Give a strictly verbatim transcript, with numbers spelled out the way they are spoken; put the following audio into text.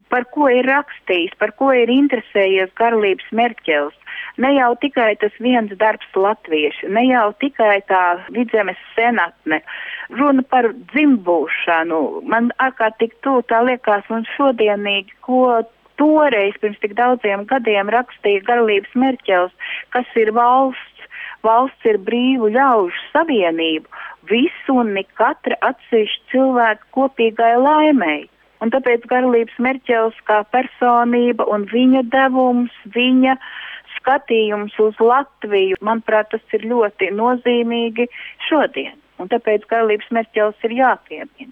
par ko ir rakstījis, par ko ir interesējies Garlības Merķels. Ne jau tikai tas viens darbs latvieši, ne jau tikai tā Vidzemes senatne, runa par dzimbūšanu. Man ārkārtīgi tuvu tā liekas un šodienīgi, ko toreiz pirms tik daudziem gadiem rakstīja Garlības Merķels, kas ir valsts. Valsts ir brīvu ļaužu savienību, visu un ne katra atsevišķa cilvēka kopīgai laimei. Un tāpēc Garlības Merķels kā personība un viņa devums, viņa skatījums uz Latviju, manuprāt, tas ir ļoti nozīmīgi šodien. Un tāpēc Garlības Merķels ir jāpiemina.